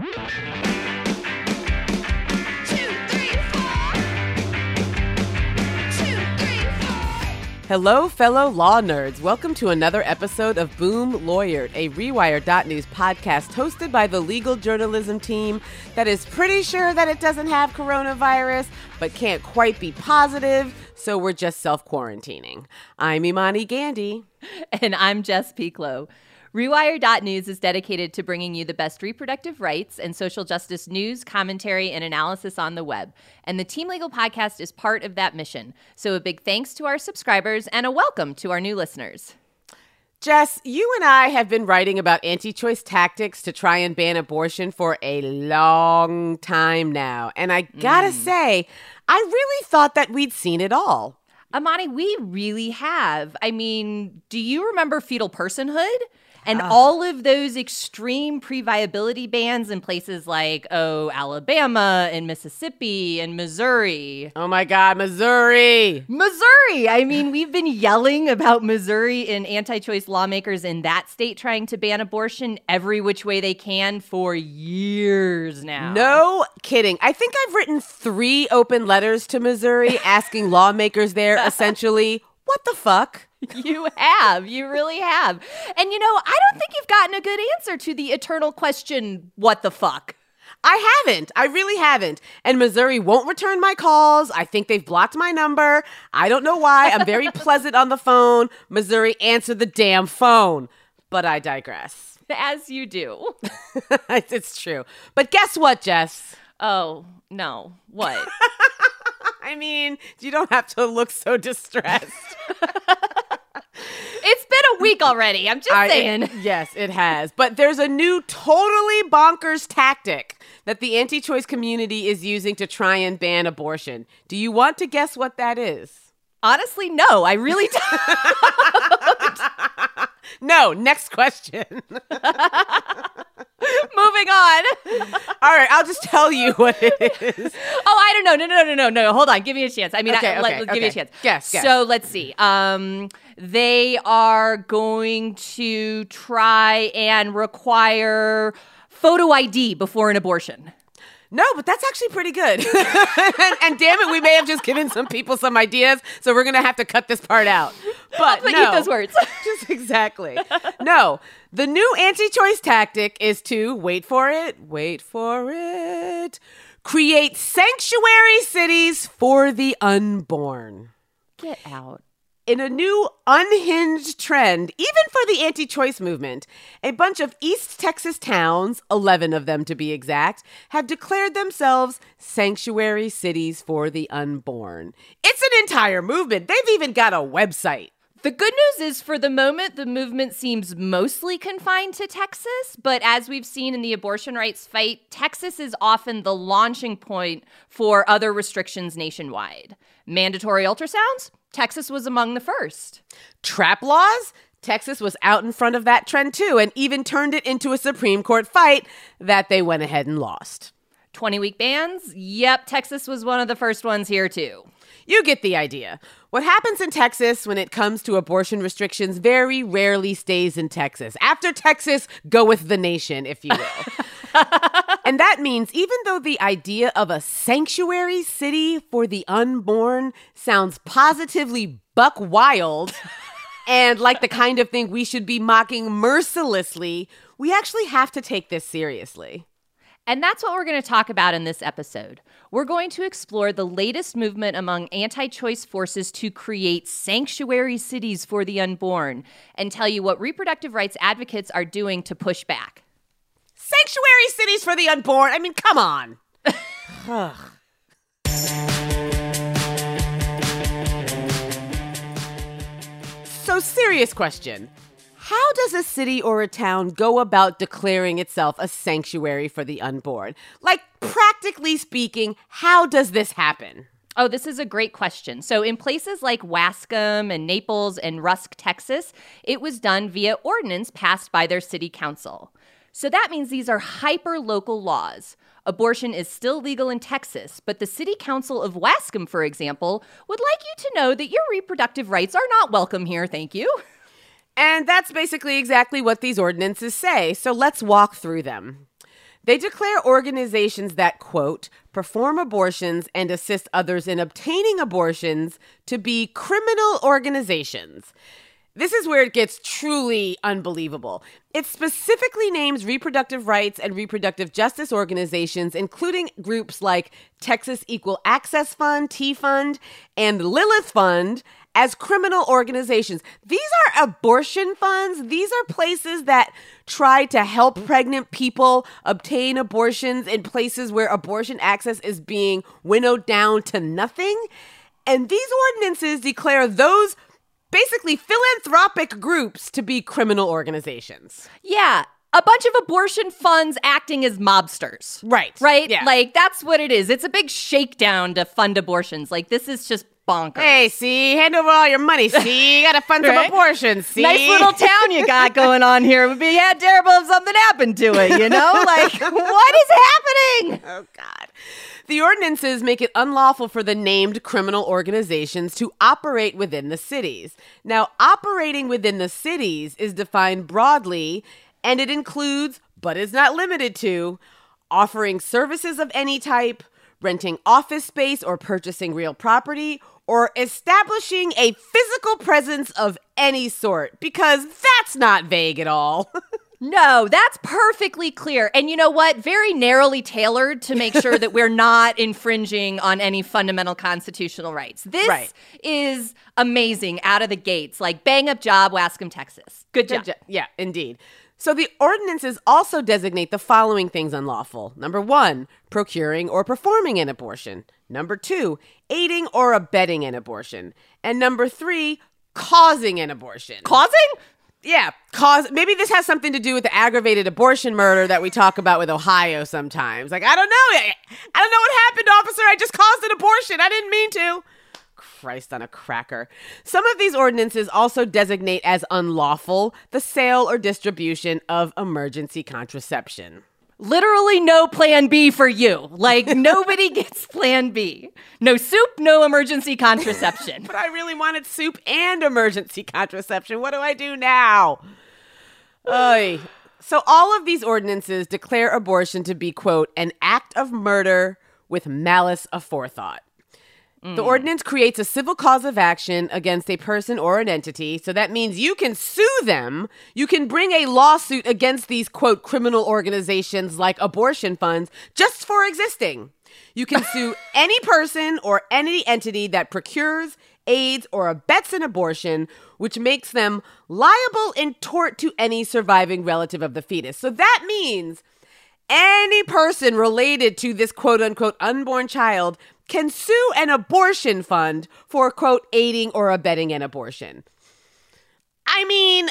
Hello, fellow law nerds. Welcome to another episode of Boom Lawyered, a Rewire.News podcast hosted by the legal journalism team that is pretty sure that it doesn't have coronavirus, but can't quite be positive, so we're just self-quarantining. I'm Imani Gandy. And I'm Jess Pieklo. Rewire.News is dedicated to bringing you the best reproductive rights and social justice news, commentary, and analysis on the web. And the Team Legal podcast is part of that mission. So a big thanks to our subscribers and a welcome to our new listeners. Jess, you and I have been writing about anti-choice tactics to try and ban abortion for a long time now. And I gotta say, I really thought that we'd seen it all. Imani, we really have. I mean, do you remember fetal personhood? And all of those extreme pre-viability bans in places like, Alabama and Mississippi and Missouri. Oh my God, Missouri! I mean, we've been yelling about Missouri and anti-choice lawmakers in that state trying to ban abortion every which way they can for years now. No kidding. I think I've written 3 open letters to Missouri asking lawmakers there essentially, what the fuck? You have. You really have. And, I don't think you've gotten a good answer to the eternal question, what the fuck? I haven't. I really haven't. And Missouri won't return my calls. I think they've blocked my number. I don't know why. I'm very pleasant on the phone. Missouri, answer the damn phone. But I digress. As you do. It's true. But guess what, Jess? Oh, no. What? I mean, you don't have to look so distressed. It's been a week already. I'm just saying. Yes, it has. But there's a new totally bonkers tactic that the anti-choice community is using to try and ban abortion. Do you want to guess what that is? Honestly, no. I really don't. No, next question. Moving on. All right, I'll just tell you what it is. Oh, I don't know. No. Hold on. Give me a chance. I mean, give me a chance. Guess. So let's see. They are going to try and require photo ID before an abortion. No, but that's actually pretty good. and damn it, we may have just given some people some ideas, so we're going to have to cut this part out. But I'll no. eat those words. Just exactly. No, the new anti-choice tactic is to, wait for it, create sanctuary cities for the unborn. Get out. In a new unhinged trend, even for the anti-choice movement, a bunch of East Texas towns, 11 of them to be exact, have declared themselves sanctuary cities for the unborn. It's an entire movement. They've even got a website. The good news is, for the moment, the movement seems mostly confined to Texas, but as we've seen in the abortion rights fight, Texas is often the launching point for other restrictions nationwide. Mandatory ultrasounds? Texas was among the first. Trap laws? Texas was out in front of that trend too, and even turned it into a Supreme Court fight that they went ahead and lost. 20-week bans? Yep, Texas was one of the first ones here too. You get the idea. What happens in Texas when it comes to abortion restrictions very rarely stays in Texas. After Texas, goeth the nation, if you will. And that means even though the idea of a sanctuary city for the unborn sounds positively buck wild and like the kind of thing we should be mocking mercilessly, we actually have to take this seriously. And that's what we're going to talk about in this episode. We're going to explore the latest movement among anti-choice forces to create sanctuary cities for the unborn and tell you what reproductive rights advocates are doing to push back. Sanctuary cities for the unborn? I mean, come on. So, serious question. How does a city or a town go about declaring itself a sanctuary for the unborn? Like, practically speaking, how does this happen? Oh, this is a great question. So in places like Wascom and Naples and Rusk, Texas, it was done via ordinance passed by their city council. So that means these are hyper-local laws. Abortion is still legal in Texas, but the city council of Wascom, for example, would like you to know that your reproductive rights are not welcome here, thank you. And that's basically exactly what these ordinances say, so let's walk through them. They declare organizations that, quote, perform abortions and assist others in obtaining abortions to be criminal organizations. This is where it gets truly unbelievable. It specifically names reproductive rights and reproductive justice organizations, including groups like Texas Equal Access Fund, T-Fund, and Lilith Fund, as criminal organizations. These are abortion funds. These are places that try to help pregnant people obtain abortions in places where abortion access is being winnowed down to nothing. And these ordinances declare those basically philanthropic groups to be criminal organizations. Yeah. A bunch of abortion funds acting as mobsters. Right. Right? Yeah. Like, that's what it is. It's a big shakedown to fund abortions. Like, this is just bonkers. Hey, see, hand over all your money. See, you got to fund some Right? abortions. See, Nice little town you got going on here. It would be terrible if something happened to it, you know? Like, what is happening? Oh, God. The ordinances make it unlawful for the named criminal organizations to operate within the cities. Now, operating within the cities is defined broadly, and it includes, but is not limited to, offering services of any type, renting office space or purchasing real property, or establishing a physical presence of any sort, because that's not vague at all. No, that's perfectly clear. And you know what? Very narrowly tailored to make sure that we're not infringing on any fundamental constitutional rights. This is amazing out of the gates. Like, bang up job, Wascom, Texas. Good job. Yeah, indeed. So the ordinances also designate the following things unlawful. Number 1, procuring or performing an abortion. Number 2, aiding or abetting an abortion. And number 3, causing an abortion. Causing? Yeah, maybe this has something to do with the aggravated abortion murder that we talk about with Ohio sometimes. Like, I don't know. I don't know what happened, officer. I just caused an abortion. I didn't mean to. Christ on a cracker. Some of these ordinances also designate as unlawful the sale or distribution of emergency contraception. Literally no plan B for you. Like, nobody gets plan B. No soup, no emergency contraception. But I really wanted soup and emergency contraception. What do I do now? Oy. So all of these ordinances declare abortion to be, quote, an act of murder with malice aforethought. The ordinance creates a civil cause of action against a person or an entity. So that means you can sue them. You can bring a lawsuit against these, quote, criminal organizations like abortion funds just for existing. You can sue any person or any entity that procures, aids, or abets an abortion, which makes them liable in tort to any surviving relative of the fetus. So that means any person related to this, quote unquote, unborn child can sue an abortion fund for, quote, aiding or abetting an abortion. I mean,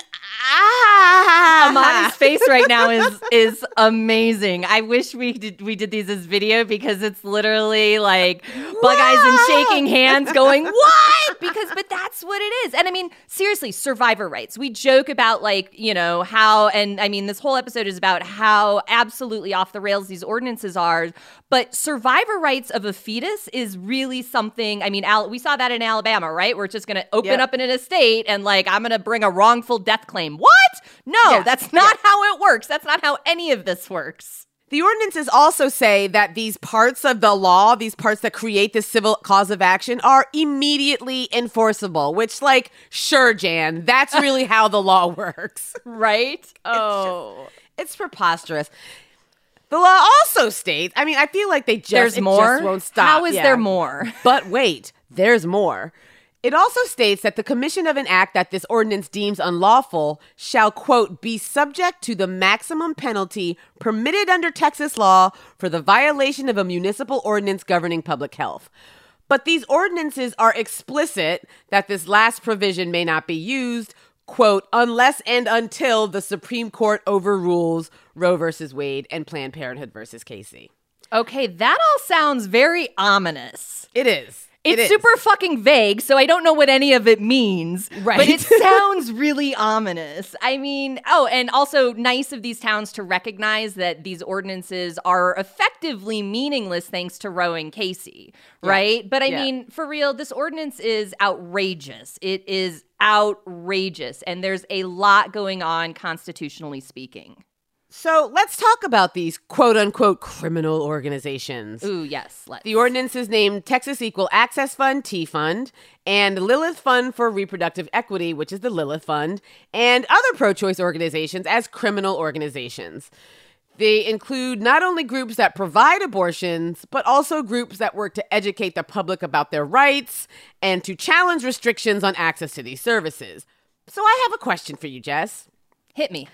Amani's face right now is amazing. I wish we did these as video, because it's literally like bug eyes and shaking hands going, what? But that's what it is. And I mean, seriously, survivor rights. We joke about, like, you know, how, and I mean, this whole episode is about how absolutely off the rails these ordinances are. But survivor rights of a fetus is really something. I mean, we saw that in Alabama, right? We're just going to open up in an estate and, like, I'm going to bring a wrongful death claim. What? No, that's not how it works. That's not how any of this works. The ordinances also say that these parts of the law, these parts that create this civil cause of action, are immediately enforceable, which, like, sure, Jan, that's really how the law works. Right? It's preposterous. The law also states, I mean, I feel like there's more? Just won't stop. How is there more? But wait, there's more. It also states that the commission of an act that this ordinance deems unlawful shall, quote, be subject to the maximum penalty permitted under Texas law for the violation of a municipal ordinance governing public health. But these ordinances are explicit that this last provision may not be used, quote, unless and until the Supreme Court overrules Roe versus Wade and Planned Parenthood versus Casey. Okay, that all sounds very ominous. It is. It's super fucking vague, so I don't know what any of it means. Right. But it sounds really ominous. I mean, and also nice of these towns to recognize that these ordinances are effectively meaningless thanks to Roe and Casey, right? But I mean, for real, this ordinance is outrageous. It is outrageous, and there's a lot going on constitutionally speaking. So let's talk about these quote-unquote criminal organizations. Ooh, yes, let's. The ordinance is named Texas Equal Access Fund, T-Fund, and Lilith Fund for Reproductive Equity, which is the Lilith Fund, and other pro-choice organizations as criminal organizations. They include not only groups that provide abortions, but also groups that work to educate the public about their rights and to challenge restrictions on access to these services. So I have a question for you, Jess. Hit me.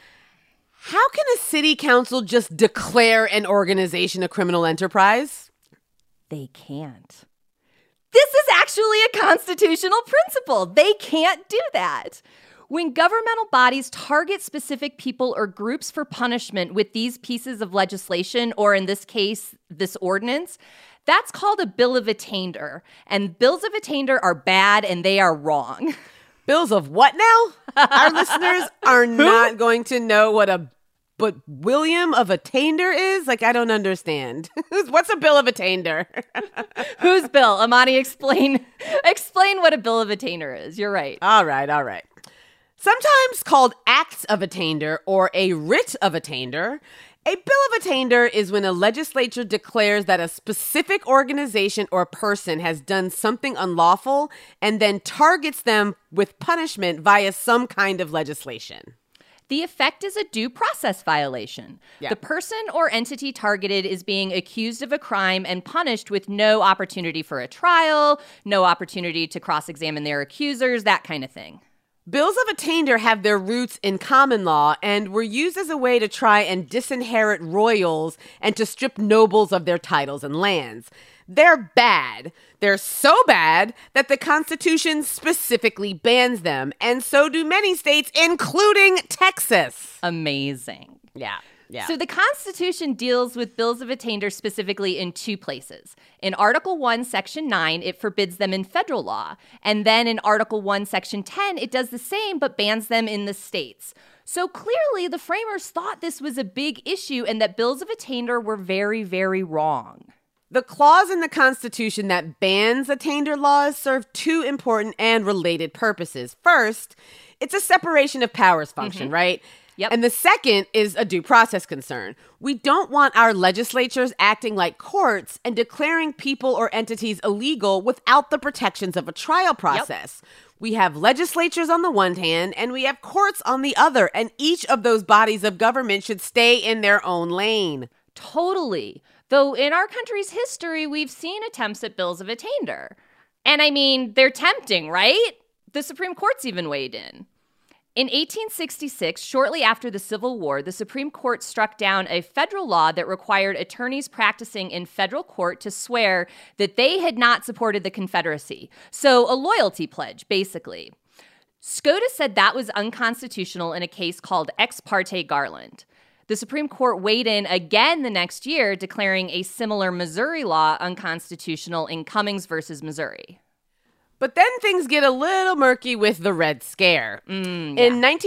How can a city council just declare an organization a criminal enterprise? They can't. This is actually a constitutional principle. They can't do that. When governmental bodies target specific people or groups for punishment with these pieces of legislation, or in this case, this ordinance, that's called a bill of attainder. And bills of attainder are bad and they are wrong. Bills of what now? Our listeners are not going to know what William of Attainder is? Like, I don't understand. What's a bill of attainder? Whose bill? Amani, explain what a bill of attainder is. You're right. All right. Sometimes called acts of attainder or a writ of attainder, a bill of attainder is when a legislature declares that a specific organization or person has done something unlawful and then targets them with punishment via some kind of legislation. The effect is a due process violation. Yeah. The person or entity targeted is being accused of a crime and punished with no opportunity for a trial, no opportunity to cross-examine their accusers, that kind of thing. Bills of attainder have their roots in common law and were used as a way to try and disinherit royals and to strip nobles of their titles and lands. They're bad. They're so bad that the Constitution specifically bans them, and so do many states, including Texas. Amazing. Yeah. So the Constitution deals with bills of attainder specifically in two places. In Article 1, Section 9, it forbids them in federal law. And then in Article 1, Section 10, it does the same but bans them in the states. So clearly, the framers thought this was a big issue and that bills of attainder were very, very wrong. The clause in the Constitution that bans attainder laws serve two important and related purposes. First, it's a separation of powers function, right? Yep. And the second is a due process concern. We don't want our legislatures acting like courts and declaring people or entities illegal without the protections of a trial process. Yep. We have legislatures on the one hand and we have courts on the other, and each of those bodies of government should stay in their own lane. Totally. Though in our country's history, we've seen attempts at bills of attainder. And I mean, they're tempting, right? The Supreme Court's even weighed in. In 1866, shortly after the Civil War, the Supreme Court struck down a federal law that required attorneys practicing in federal court to swear that they had not supported the Confederacy. So a loyalty pledge, basically. SCOTUS said that was unconstitutional in a case called Ex parte Garland. The Supreme Court weighed in again the next year, declaring a similar Missouri law unconstitutional in Cummings versus Missouri. But then things get a little murky with the Red Scare. In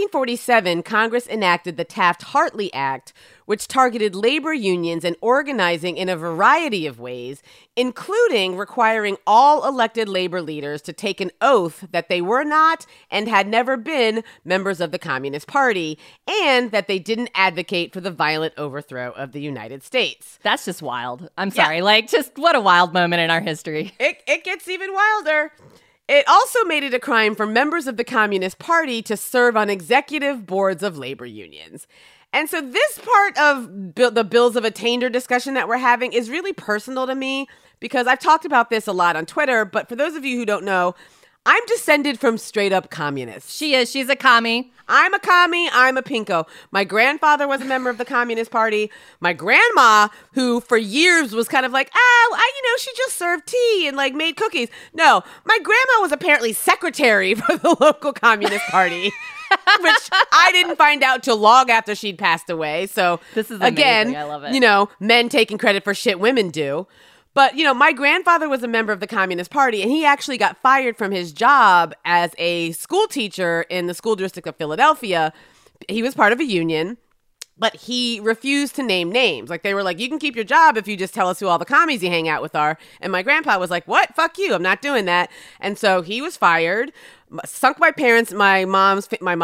1947, Congress enacted the Taft-Hartley Act, which targeted labor unions and organizing in a variety of ways, including requiring all elected labor leaders to take an oath that they were not and had never been members of the Communist Party, and that they didn't advocate for the violent overthrow of the United States. That's just wild. I'm sorry. Just what a wild moment in our history. It gets even wilder. It also made it a crime for members of the Communist Party to serve on executive boards of labor unions. And so this part of the bills of attainder discussion that we're having is really personal to me because I've talked about this a lot on Twitter, but for those of you who don't know, I'm descended from straight up communists. She is. She's a commie. I'm a commie. I'm a pinko. My grandfather was a member of the Communist Party. My grandma, who for years was kind of like, she just served tea and like made cookies. No, my grandma was apparently secretary for the local Communist Party, which I didn't find out till long after she'd passed away. So this is amazing. Again, I love it. Men taking credit for shit women do. But, my grandfather was a member of the Communist Party, and he actually got fired from his job as a school teacher in the school district of Philadelphia. He was part of a union. But he refused to name names. Like, they were like, you can keep your job if you just tell us who all the commies you hang out with are. And my grandpa was like, what? Fuck you. I'm not doing that. And so he was fired, sunk my parents, my mom's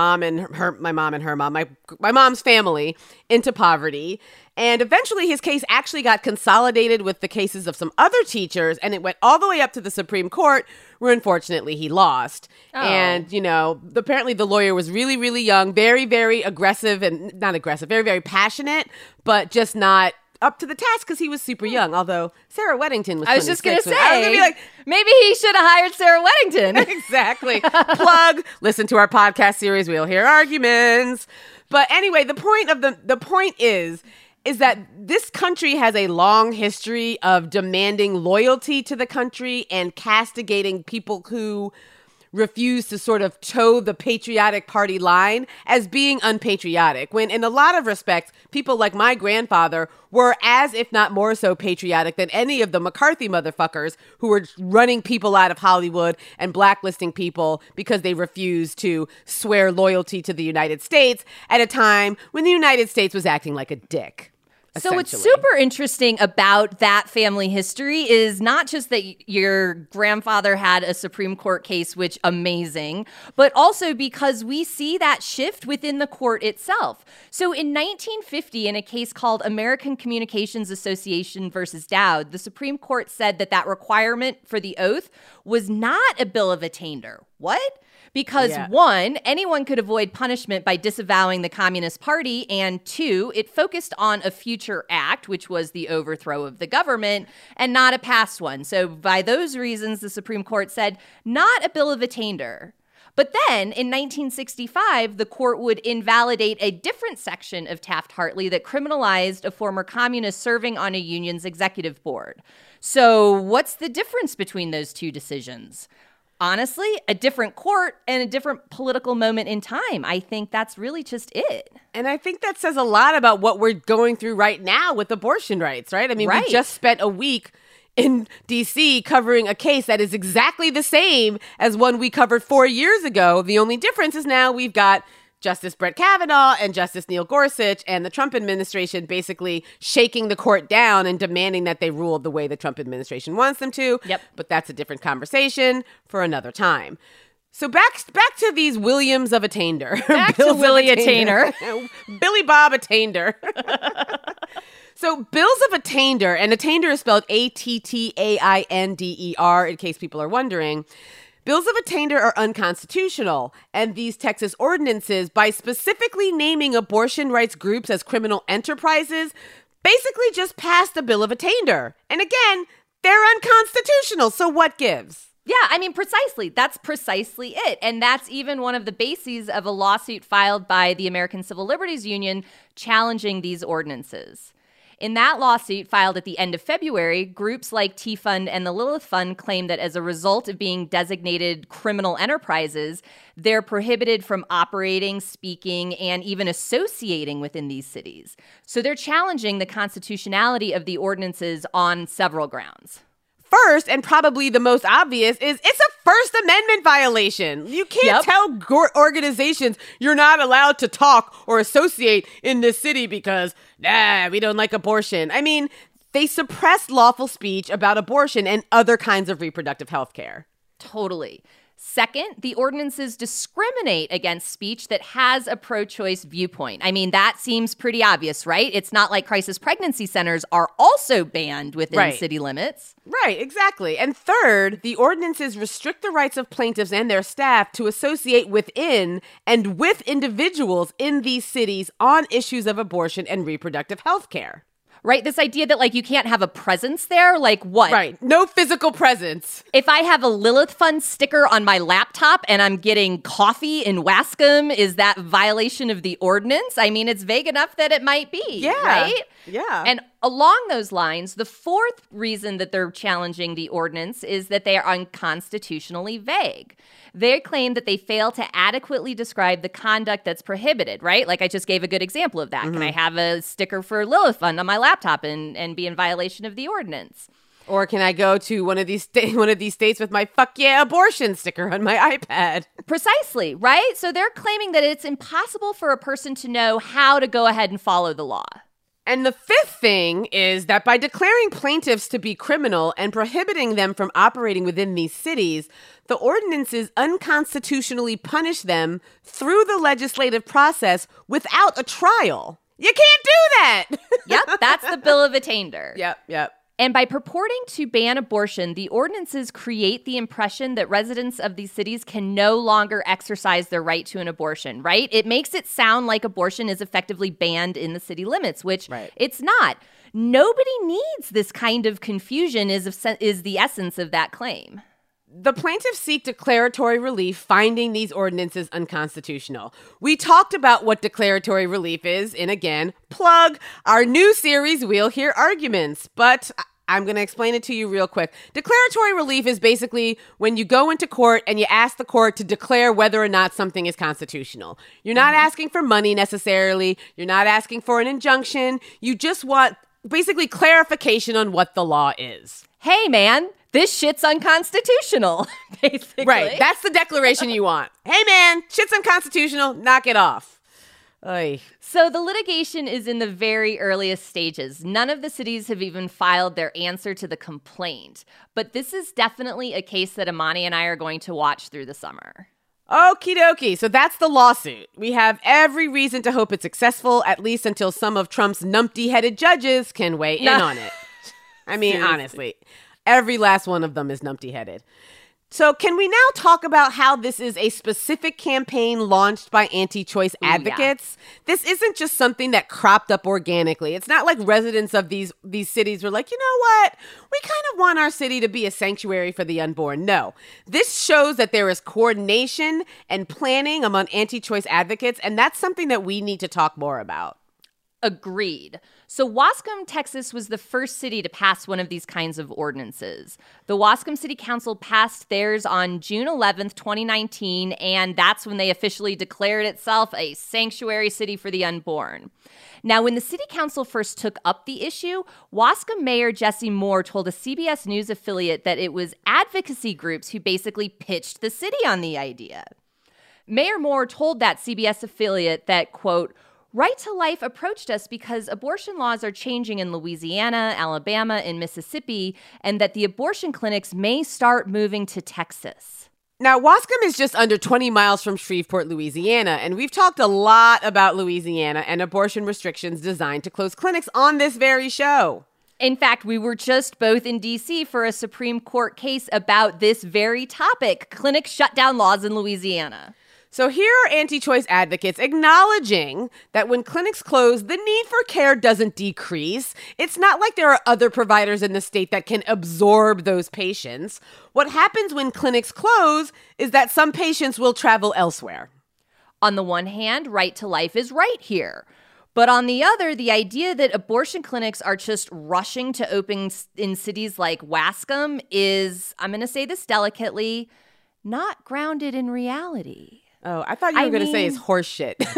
family into poverty. And eventually his case actually got consolidated with the cases of some other teachers, and it went all the way up to the Supreme Court, where unfortunately he lost. Oh. And, you know, apparently the lawyer was really, really young, very, very aggressive, and not aggressive, very, very passionate, but just not up to the task because he was super young. Although Sarah Weddington was 26. I was just going to say, I was gonna be like, maybe he should have hired Sarah Weddington. Exactly. Plug, listen to our podcast series, we'll hear arguments. But anyway, the point is that this country has a long history of demanding loyalty to the country and castigating people who refuse to sort of toe the patriotic party line as being unpatriotic, when in a lot of respects, people like my grandfather were as, if not more so, patriotic than any of the McCarthy motherfuckers who were running people out of Hollywood and blacklisting people because they refused to swear loyalty to the United States at a time when the United States was acting like a dick. So what's super interesting about that family history is not just that your grandfather had a Supreme Court case, which amazing, but also because we see that shift within the court itself. So in 1950, in a case called American Communications Association versus Dowd, the Supreme Court said that requirement for the oath was not a bill of attainder. What? Because one, anyone could avoid punishment by disavowing the Communist Party, and two, it focused on a future act, which was the overthrow of the government, and not a past one. So by those reasons, the Supreme Court said, not a bill of attainder. But then, in 1965, the court would invalidate a different section of Taft-Hartley that criminalized a former communist serving on a union's executive board. So what's the difference between those two decisions? Honestly, a different court and a different political moment in time. I think that's really just it. And I think that says a lot about what we're going through right now with abortion rights, right? I mean, we just spent a week in D.C. covering a case that is exactly the same as one we covered 4 years ago. The only difference is now we've got Justice Brett Kavanaugh and Justice Neil Gorsuch and the Trump administration basically shaking the court down and demanding that they rule the way the Trump administration wants them to. Yep. But that's a different conversation for another time. So back to these Williams of Attainder. Back to Willie Attainder. Billy Bob Attainder. So bills of attainder, and attainder is spelled Attainder, in case people are wondering. Bills of attainder are unconstitutional, and these Texas ordinances, by specifically naming abortion rights groups as criminal enterprises, basically just passed a bill of attainder. And again, they're unconstitutional, so what gives? Yeah, I mean, precisely. That's precisely it. And that's even one of the bases of a lawsuit filed by the American Civil Liberties Union challenging these ordinances. In that lawsuit filed at the end of February, groups like T-Fund and the Lilith Fund claim that as a result of being designated criminal enterprises, they're prohibited from operating, speaking, and even associating within these cities. So they're challenging the constitutionality of the ordinances on several grounds. First, and probably the most obvious, is it's a First Amendment violation. You can't tell organizations you're not allowed to talk or associate in this city because, we don't like abortion. I mean, they suppress lawful speech about abortion and other kinds of reproductive health care. Totally. Second, the ordinances discriminate against speech that has a pro-choice viewpoint. I mean, that seems pretty obvious, right? It's not like crisis pregnancy centers are also banned within city limits. Right, exactly. And third, the ordinances restrict the rights of plaintiffs and their staff to associate within and with individuals in these cities on issues of abortion and reproductive health care. Right? This idea that, like, you can't have a presence there? Like, what? Right. No physical presence. If I have a Lilith Fund sticker on my laptop and I'm getting coffee in Wascom, is that violation of the ordinance? I mean, it's vague enough that it might be, right? Yeah. And along those lines, the fourth reason that they're challenging the ordinance is that they are unconstitutionally vague. They claim that they fail to adequately describe the conduct that's prohibited, right? Like I just gave a good example of that. Mm-hmm. Can I have a sticker for Lilith Fund on my laptop and be in violation of the ordinance? Or can I go to one of these states with my "fuck yeah abortion" sticker on my iPad? Precisely, right? So they're claiming that it's impossible for a person to know how to go ahead and follow the law. And the fifth thing is that by declaring plaintiffs to be criminal and prohibiting them from operating within these cities, the ordinances unconstitutionally punish them through the legislative process without a trial. You can't do that! Yep, that's the Bill of Attainder. Yep. And by purporting to ban abortion, the ordinances create the impression that residents of these cities can no longer exercise their right to an abortion, right? It makes it sound like abortion is effectively banned in the city limits, which it's not. Nobody needs this kind of confusion is the essence of that claim. The plaintiffs seek declaratory relief, finding these ordinances unconstitutional. We talked about what declaratory relief is in, again, plug our new series, We'll Hear Arguments. But I'm going to explain it to you real quick. Declaratory relief is basically when you go into court and you ask the court to declare whether or not something is constitutional. You're not asking for money necessarily. You're not asking for an injunction. You just want basically clarification on what the law is. Hey, man. This shit's unconstitutional, basically. Right. That's the declaration you want. Hey, man, shit's unconstitutional. Knock it off. Oy. So the litigation is in the very earliest stages. None of the cities have even filed their answer to the complaint. But this is definitely a case that Amani and I are going to watch through the summer. Okie dokie. So that's the lawsuit. We have every reason to hope it's successful, at least until some of Trump's numpty-headed judges can weigh in on it. I mean, Seriously. Honestly. Every last one of them is numpty-headed. So can we now talk about how this is a specific campaign launched by anti-choice advocates? Yeah. This isn't just something that cropped up organically. It's not like residents of these cities were like, you know what? We kind of want our city to be a sanctuary for the unborn. No. This shows that there is coordination and planning among anti-choice advocates, and that's something that we need to talk more about. Agreed. So Wascom, Texas was the first city to pass one of these kinds of ordinances. The Wascom City Council passed theirs on June 11th, 2019, and that's when they officially declared itself a sanctuary city for the unborn. Now, when the city council first took up the issue, Wascom Mayor Jesse Moore told a CBS News affiliate that it was advocacy groups who basically pitched the city on the idea. Mayor Moore told that CBS affiliate that, quote, Right to Life approached us because abortion laws are changing in Louisiana, Alabama, and Mississippi, and that the abortion clinics may start moving to Texas. Now, Wascom is just under 20 miles from Shreveport, Louisiana, and we've talked a lot about Louisiana and abortion restrictions designed to close clinics on this very show. In fact, we were just both in D.C. for a Supreme Court case about this very topic, clinic shutdown laws in Louisiana. So here are anti-choice advocates acknowledging that when clinics close, the need for care doesn't decrease. It's not like there are other providers in the state that can absorb those patients. What happens when clinics close is that some patients will travel elsewhere. On the one hand, Right to Life is right here. But on the other, the idea that abortion clinics are just rushing to open in cities like Wascom is, I'm going to say this delicately, not grounded in reality. Oh, I thought you were going to say it's horse shit. No,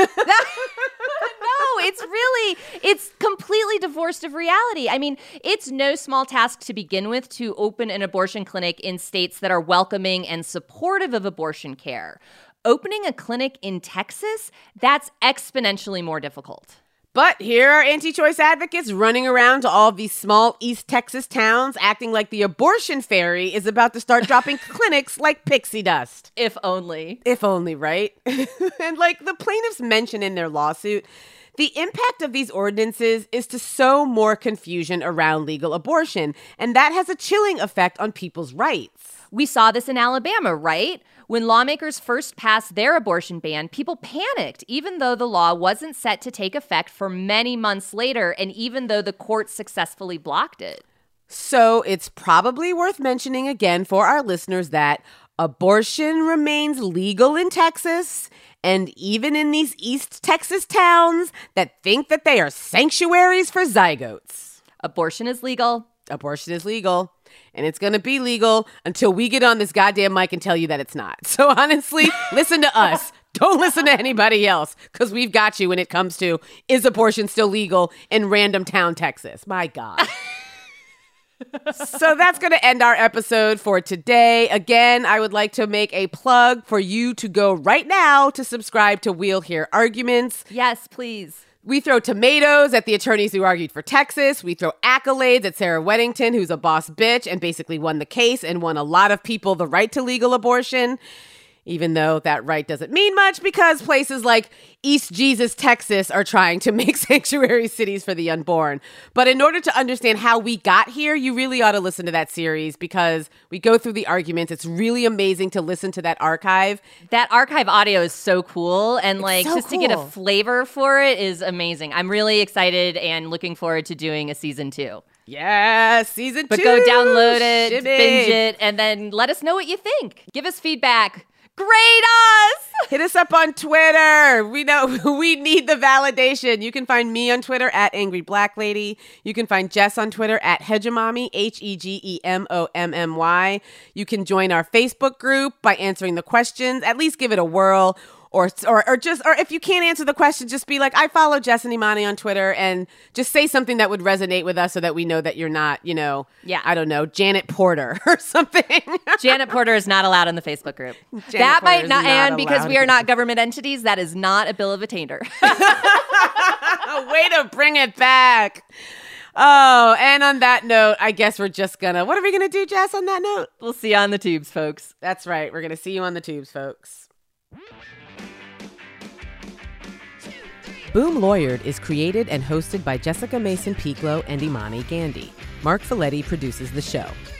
it's completely divorced of reality. I mean, it's no small task to begin with to open an abortion clinic in states that are welcoming and supportive of abortion care. Opening a clinic in Texas, that's exponentially more difficult. But here are anti-choice advocates running around to all these small East Texas towns acting like the abortion fairy is about to start dropping clinics like pixie dust. If only. If only, right? And like the plaintiffs mention in their lawsuit, the impact of these ordinances is to sow more confusion around legal abortion, and that has a chilling effect on people's rights. We saw this in Alabama, right? When lawmakers first passed their abortion ban, people panicked, even though the law wasn't set to take effect for many months later, and even though the court successfully blocked it. So it's probably worth mentioning again for our listeners that abortion remains legal in Texas, and even in these East Texas towns that think that they are sanctuaries for zygotes. Abortion is legal. Abortion is legal. And it's going to be legal until we get on this goddamn mic and tell you that it's not. So honestly, listen to us. Don't listen to anybody else, because we've got you when it comes to, is abortion still legal in random town, Texas? My God. So that's going to end our episode for today. Again, I would like to make a plug for you to go right now to subscribe to We'll Hear Arguments. Yes, please. We throw tomatoes at the attorneys who argued for Texas. We throw accolades at Sarah Weddington, who's a boss bitch and basically won the case and won a lot of people the right to legal abortion. Even though that right doesn't mean much because places like East Jesus, Texas are trying to make sanctuary cities for the unborn. But in order to understand how we got here, you really ought to listen to that series because we go through the arguments. It's really amazing to listen to that archive. That archive audio is so cool. And so to get a cool. flavor for it is amazing. I'm really excited and looking forward to doing a season 2. Yeah, season 2. But go download it, Shimmy. binge it, and then let us know what you think. Give us feedback. Grade us! Hit us up on Twitter. We know we need the validation. You can find me on Twitter at Angry Black Lady. You can find Jess on Twitter at Hegemommy, HEGEMOMMY. You can join our Facebook group by answering the questions. At least give it a whirl. Or if you can't answer the question, just be like, I follow Jess and Imani on Twitter, and just say something that would resonate with us so that we know that you're not, I don't know, Janet Porter or something. Janet Porter is not allowed in the Facebook group. Janet That Porter might is not, not and because allowed we are in not government entities, that is not a bill of attainder. Way to bring it back. Oh, and on that note, I guess we're just what are we gonna do, Jess, on that note? We'll see you on the tubes, folks. That's right. We're gonna see you on the tubes, folks. Boom Lawyered is created and hosted by Jessica Mason Piglo and Imani Gandhi. Mark Folletti produces the show.